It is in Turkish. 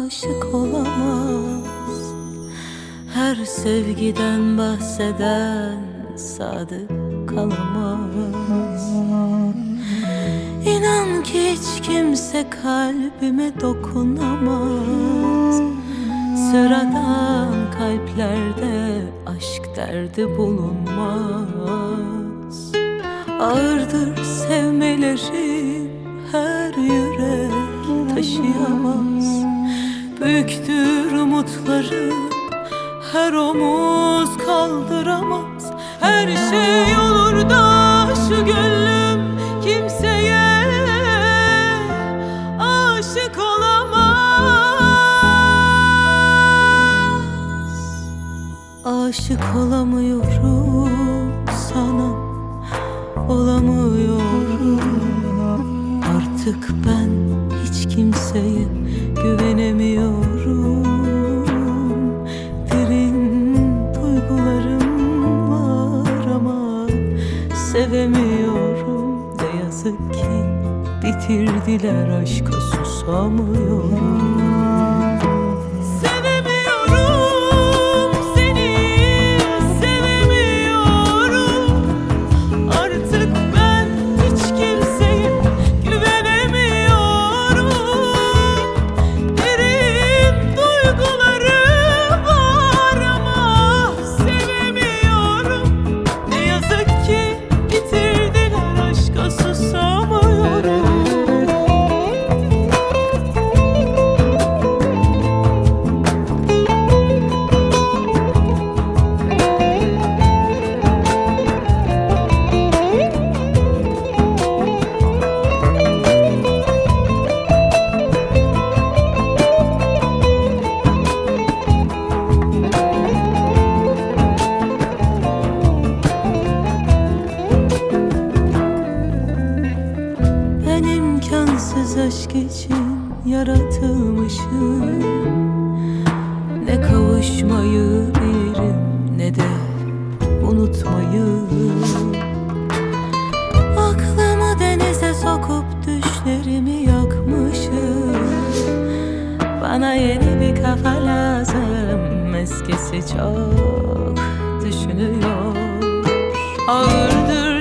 aşık olamaz. Her sevgiden bahseden sadık kalamaz. İnan ki hiç kimse kalbime dokunamaz. Sıradan kalplerde aşk derdi bulunmaz. Ağırdır sevmelerim, her yürek taşıyamaz. Büyüktür umutlarım, her omuz kaldıramaz. Her şey olur da şu gönlüm kimseye aşık olamaz. Aşık olamıyorum sana, olamıyorum. Artık ben hiç kimseye güvenemiyorum. Derin duygularım var ama sevemiyorum. Ne yazık ki bitirdiler, aşka susamıyorum. Aşk için yaratılmışım. Ne kavuşmayı bilirim, ne de unutmayı. Aklımı denize sokup düşlerimi yakmışım. Bana yeni bir kafa lazım, eskisi çok düşünüyor. Ağırdır